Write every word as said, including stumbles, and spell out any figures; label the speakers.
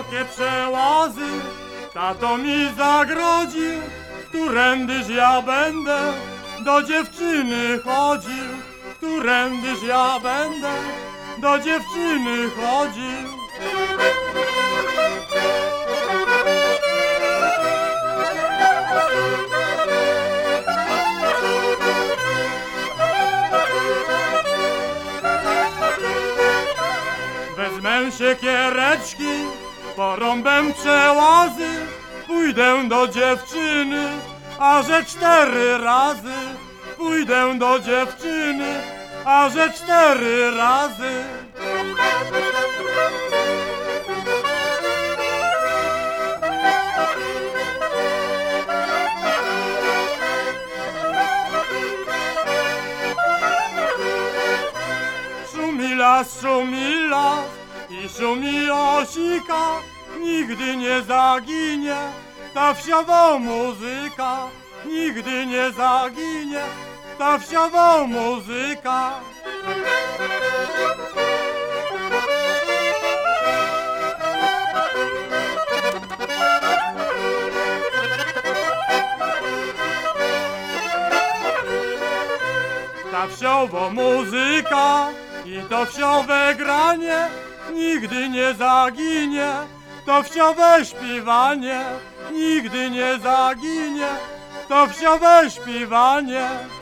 Speaker 1: szerokie przełazy tato mi zagrodził, którędyż ja będę do dziewczyny chodził, którędyż ja będę do dziewczyny chodził. Wezmę siekiereczki, porąbem przełazy, pójdę do dziewczyny, a że cztery razy. Pójdę do dziewczyny, a że cztery razy. Szumi las, szumi las i szumi osika, nigdy nie zaginie ta wsiowa muzyka, nigdy nie zaginie ta wsiowa muzyka. Ta wsiowa muzyka i to wsiowe granie nigdy nie zaginie, to wsiowe śpiewanie nigdy nie zaginie, to wsiowe śpiewanie.